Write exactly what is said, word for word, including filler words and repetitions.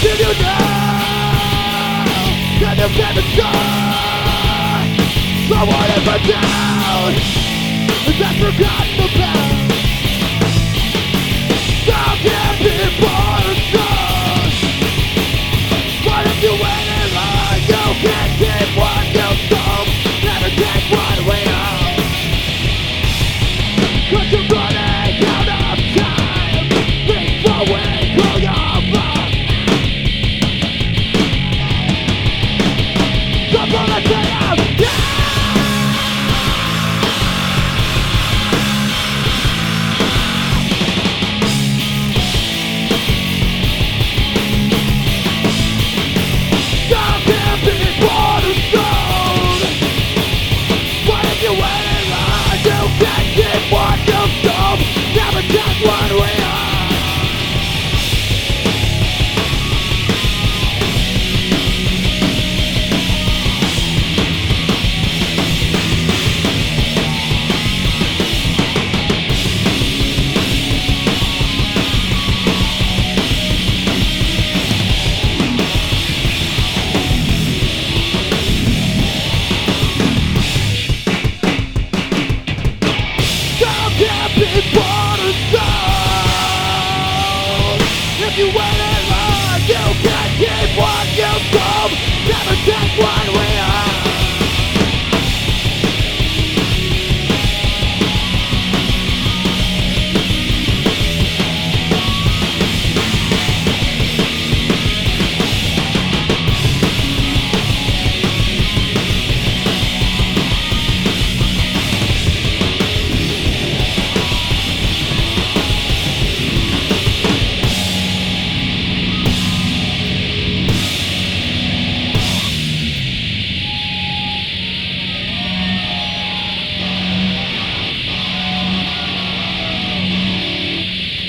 Did you know that you can't destroy the whatever down that's forgotten about? Some can't be born strong, but if you wait in line, you can't keep what you stole. Never take what we own, 'cause you're running out of time before we call your phone. The bullets say I'm dead. Some can't be born of stone, but if you wait in line, you can't keep what you stole. Never take what we own. Some can't be born of stone. If you wait in line, you can't keep what you stole. Never